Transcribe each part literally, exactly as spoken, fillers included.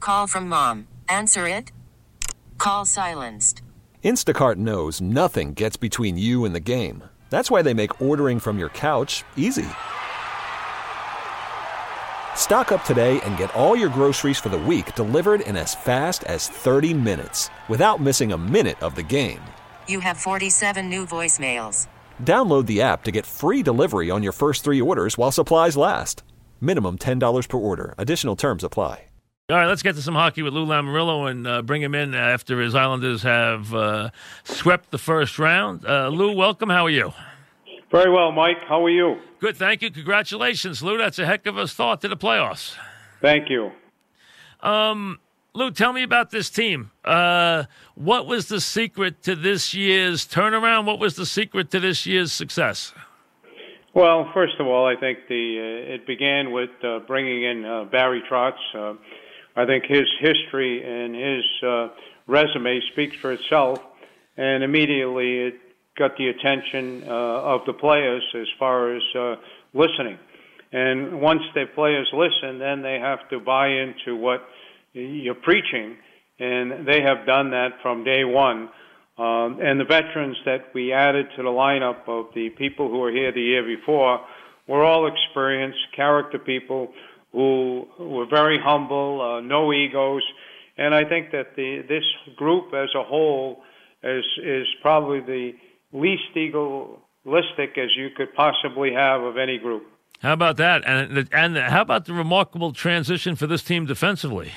Call from mom. Answer it. Call silenced. Instacart knows nothing gets between you and the game. That's why they make ordering from your couch easy. Stock up today and get all your groceries for the week delivered in as fast as thirty minutes without missing a minute of the game. You have forty-seven new voicemails. Download the app to get free delivery on your first three orders while supplies last. Minimum ten dollars per order. Additional terms apply. All right, let's get to some hockey with Lou Lamoriello and uh, bring him in after his Islanders have uh, swept the first round. Uh, Lou, welcome. How are you? Very well, Mike. How are you? Good, thank you. Congratulations, Lou. That's a heck of a start to the playoffs. Thank you. Um, Lou, tell me about this team. Uh, what was the secret to this year's turnaround? What was the secret to this year's success? Well, first of all, I think the uh, it began with uh, bringing in uh, Barry Trotz. Uh, I think his history and his uh, resume speaks for itself, and immediately it got the attention uh, of the players as far as uh, listening. And once the players listen, then they have to buy into what you're preaching, and they have done that from day one. Um, and the veterans that we added to the lineup of the people who were here the year before were all experienced character people who were very humble, uh, no egos. And I think that the this group as a whole is is probably the least egoistic as you could possibly have of any group. How about that? And and how about the remarkable transition for this team defensively?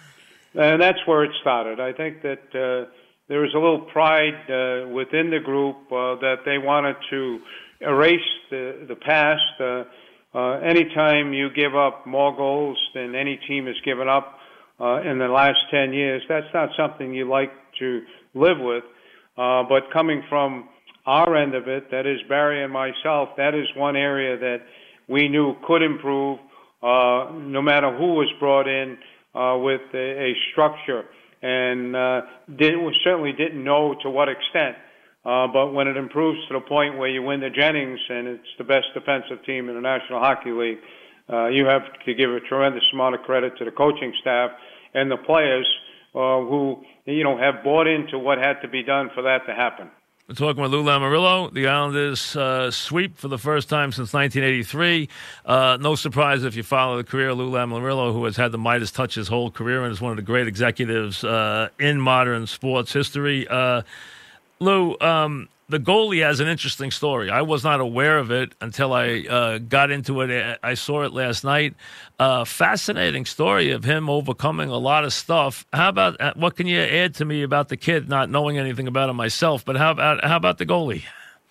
And that's where it started. I think that uh, there was a little pride uh, within the group uh, that they wanted to erase the, the past. Uh, uh, anytime you give up more goals than any team has given up uh, in the last ten years, that's not something you like to live with. Uh, but coming from our end of it, that is Barry and myself, that is one area that we knew could improve uh, no matter who was brought in uh, with a, a structure. And uh, did, we certainly didn't know to what extent. Uh, but when it improves to the point where you win the Jennings and it's the best defensive team in the National Hockey League, uh, you have to give a tremendous amount of credit to the coaching staff and the players uh, who, you know, have bought into what had to be done for that to happen. We're talking with Lou Lamoriello. The Islanders uh, sweep for the first time since nineteen eighty-three. Uh, no surprise if you follow the career of Lou Lamoriello, who has had the Midas touch his whole career and is one of the great executives uh, in modern sports history. Uh, Lou, um, the goalie has an interesting story. I was not aware of it until I uh, got into it. I saw it last night. Uh, fascinating story of him overcoming a lot of stuff. How about what can you add to me about the kid? Not knowing anything about him myself, but how about how about the goalie?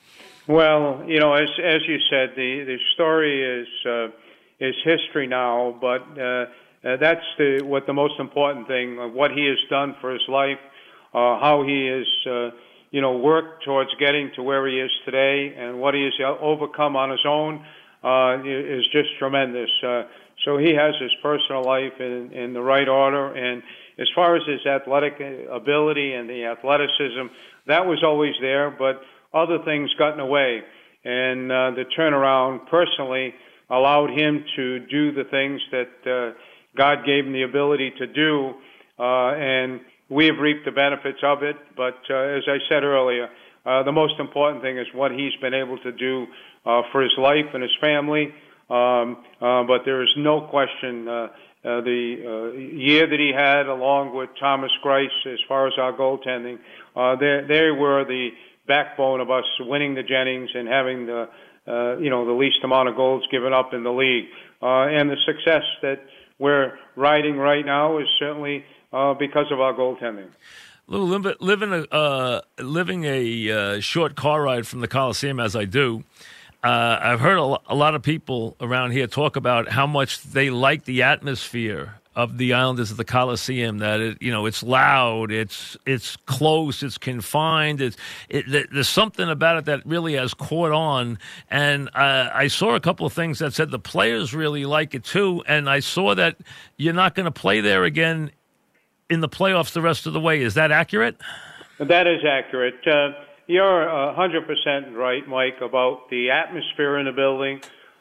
Well, you know, as as you said, the the story is uh, is history now, but uh, uh, that's the what the most important thing. Uh, what he has done for his life, uh, how he is. Uh, you know, work towards getting to where he is today, and what he has overcome on his own uh, is just tremendous. Uh, so he has his personal life in, in the right order, and as far as his athletic ability and the athleticism, that was always there, but other things got in the way. And uh, the turnaround personally allowed him to do the things that uh, God gave him the ability to do, uh, and we have reaped the benefits of it, but uh, as I said earlier, uh, the most important thing is what he's been able to do uh, for his life and his family. Um, uh, but there is no question uh, uh, the uh, year that he had, along with Thomas Greiss, as far as our goaltending, uh, they, they were the backbone of us winning the Jennings and having the uh, you know the least amount of goals given up in the league. Uh, and the success that we're riding right now is certainly Uh, because of our goaltending. Lou, living a, uh, living a uh, short car ride from the Coliseum, as I do, uh, I've heard a, a lot of people around here talk about how much they like the atmosphere of the Islanders at the Coliseum. That it, you know, it's loud, it's it's close, it's confined. It's it, there's something about it that really has caught on. And uh, I saw a couple of things that said the players really like it too. And I saw that you're not going to play there again in the playoffs the rest of the way. Is that accurate? That is accurate. Uh, you're one hundred percent right, Mike, about the atmosphere in the building.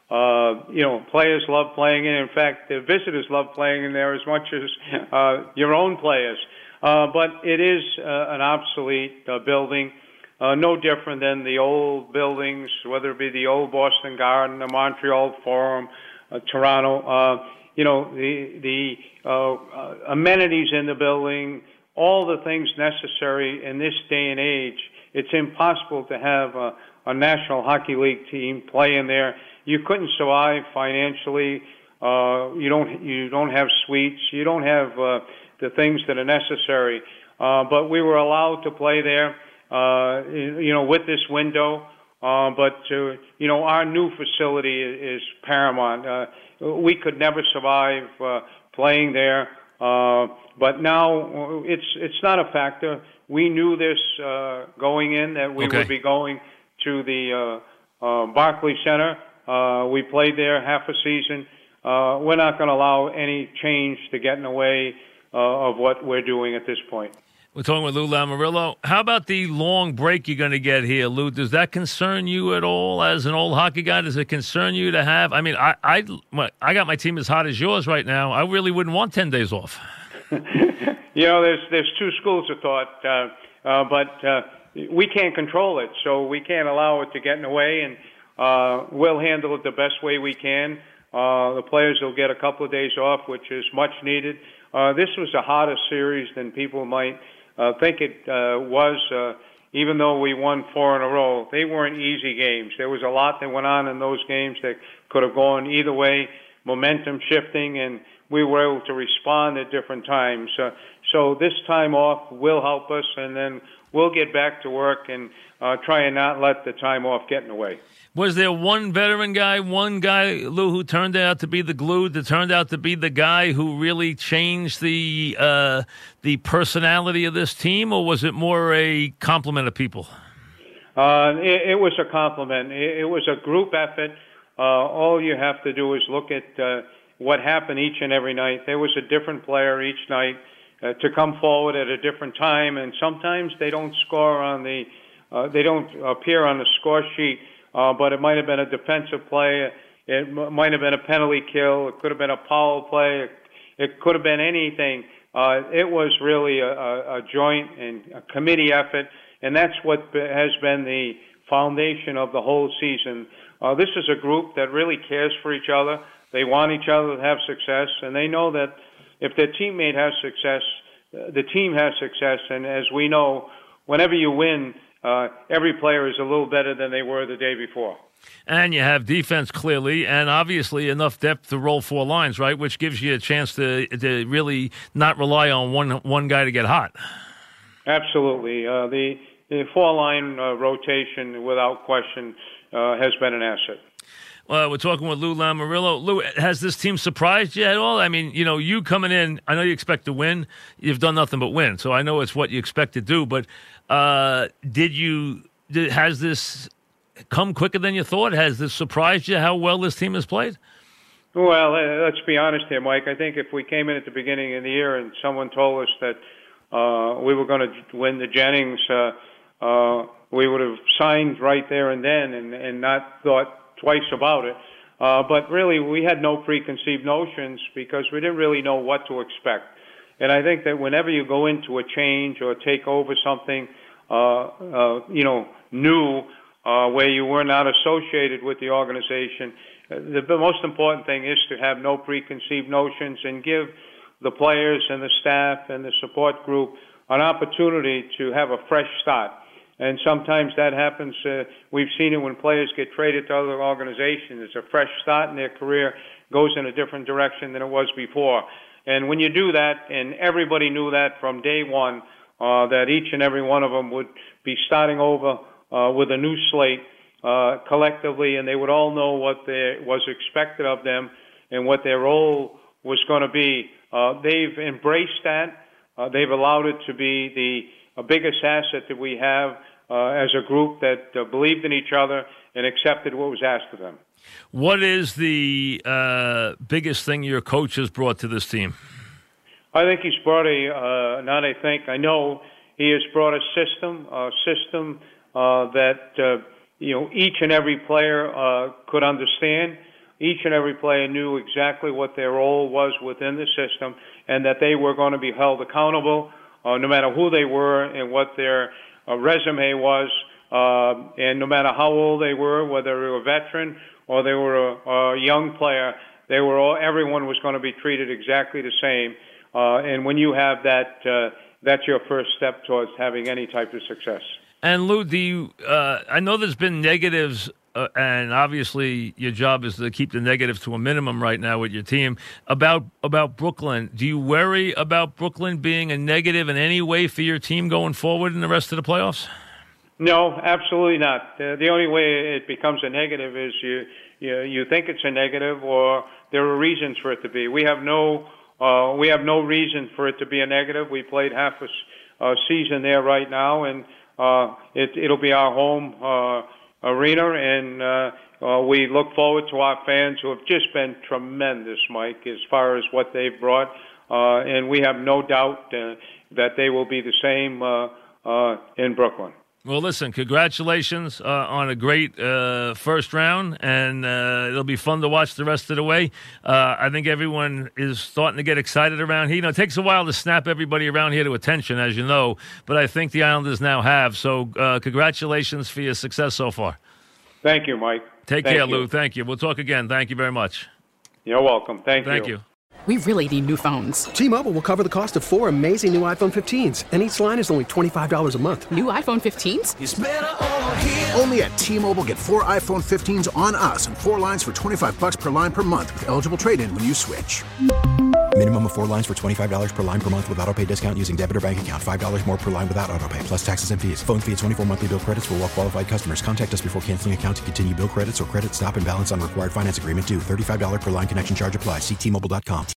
Uh, you know, players love playing in. In fact, the visitors love playing in there as much as uh, your own players. Uh, but it is uh, an obsolete uh, building, uh, no different than the old buildings, whether it be the old Boston Garden, the Montreal Forum, uh, Toronto. Uh, you know, the the uh, uh, amenities in the building, all the things necessary in this day and age. It's impossible to have a, a National Hockey League team play in there. You couldn't survive financially. Uh, you don't you don't have suites. You don't have uh, the things that are necessary. Uh, but we were allowed to play there, uh, you know, with this window. Uh, but, uh, you know, our new facility is, is paramount. Uh, we could never survive uh, playing there. Uh, but now it's it's not a factor. We knew this uh, going in, that we okay. would be going to the uh, uh, Barclays Center. Uh, we played there half a season. Uh, we're not going to allow any change to get in the way uh, of what we're doing at this point. We're talking with Lou Lamoriello. How about the long break you're going to get here, Lou? Does that concern you at all as an old hockey guy? Does it concern you to have? I mean, I I, I got my team as hot as yours right now. I really wouldn't want ten days off. You know, there's there's two schools of thought, uh, uh, but uh, we can't control it, so we can't allow it to get in the way, and uh, we'll handle it the best way we can. Uh, the players will get a couple of days off, which is much needed. Uh, this was a harder series than people might uh, think it uh, was, uh, even though we won four in a row. They weren't easy games. There was a lot that went on in those games that could have gone either way, momentum shifting, and we were able to respond at different times. Uh, so this time off will help us, and then we'll get back to work and uh, try and not let the time off get in the way. Was there one veteran guy, one guy, Lou, who turned out to be the glue, that turned out to be the guy who really changed the uh, the personality of this team, or was it more a complement of people? Uh, it, it was a compliment. It, it was a group effort. Uh, all you have to do is look at uh, what happened each and every night. There was a different player each night uh, to come forward at a different time, and sometimes they don't score on the, uh, they don't appear on the score sheet. Uh, but it might have been a defensive play. It m- might have been a penalty kill. It could have been a power play. It, it could have been anything. Uh, it was really a, a, a joint and a committee effort, and that's what has been the foundation of the whole season. Uh, this is a group that really cares for each other. They want each other to have success, and they know that if their teammate has success, the team has success. And as we know, whenever you win, Uh, every player is a little better than they were the day before. And you have defense, clearly, and obviously enough depth to roll four lines, right, which gives you a chance to to really not rely on one one guy to get hot. Absolutely. Uh, the, the four-line uh, rotation, without question, uh, has been an asset. Uh, we're talking with Lou Lamoriello. Lou, has this team surprised you at all? I mean, you know, you coming in, I know you expect to win. You've done nothing but win, so I know it's what you expect to do. But uh, did you? Did, has this come quicker than you thought? Has this surprised you how well this team has played? Well, uh, let's be honest here, Mike. I think if we came in at the beginning of the year and someone told us that uh, we were going to win the Jennings, uh, uh, we would have signed right there and then and, and not thought twice about it. Uh, but really, we had no preconceived notions because we didn't really know what to expect. And I think that whenever you go into a change or take over something, uh, uh, you know, new, uh, where you were not associated with the organization, the, the most important thing is to have no preconceived notions and give the players and the staff and the support group an opportunity to have a fresh start. And sometimes that happens. Uh, we've seen it when players get traded to other organizations. It's a fresh start in their career, goes in a different direction than it was before. And when you do that, and everybody knew that from day one, uh, that each and every one of them would be starting over uh, with a new slate uh, collectively, and they would all know what there was expected of them and what their role was going to be. Uh, they've embraced that. Uh, they've allowed it to be the uh, biggest asset that we have uh, as a group that uh, believed in each other and accepted what was asked of them. What is the uh, biggest thing your coach has brought to this team? I think he's brought a, uh, not I think, I know he has brought a system, a system uh, that, uh, you know, each and every player uh, could understand. each and every player knew exactly what their role was within the system, and that they were going to be held accountable, uh, no matter who they were and what their uh, resume was, uh, and no matter how old they were, whether they were a veteran or they were a, a young player, they were all. Everyone was going to be treated exactly the same. Uh, and when you have that, uh, that's your first step towards having any type of success. And Lou, do you? Uh, I know there's been negatives. Uh, and obviously, your job is to keep the negative to a minimum right now with your team. About about Brooklyn, do you worry about Brooklyn being a negative in any way for your team going forward in the rest of the playoffs? No, absolutely not. Uh, the only way it becomes a negative is you, you you think it's a negative, or there are reasons for it to be. We have no uh, we have no reason for it to be a negative. We played half a uh, season there right now, and uh, it, it'll be our home Uh, arena, and uh, uh, we look forward to our fans who have just been tremendous, Mike, as far as what they've brought, uh, and we have no doubt uh, that they will be the same uh, uh, in Brooklyn. Well, listen, congratulations uh, on a great uh, first round, and uh, it'll be fun to watch the rest of the way. Uh, I think everyone is starting to get excited around here. You know, it takes a while to snap everybody around here to attention, as you know, but I think the Islanders now have. So uh, congratulations for your success so far. Thank you, Mike. Take Thank care, you. Lou. Thank you. We'll talk again. Thank you very much. You're welcome. Thank, Thank you. you. We really need new phones. T-Mobile will cover the cost of four amazing new iPhone fifteens, and each line is only twenty-five dollars a month. New iPhone fifteens? It's better over here. Only at T-Mobile, get four iPhone fifteens on us and four lines for twenty-five dollars per line per month with eligible trade-in when you switch. Minimum of four lines for twenty-five dollars per line per month with autopay discount using debit or bank account. five dollars more per line without autopay, plus taxes and fees. Phone fee at twenty-four monthly bill credits for well-qualified customers. Contact us before canceling account to continue bill credits or credit stop and balance on required finance agreement due. thirty-five dollars per line connection charge applies. See T Mobile dot com.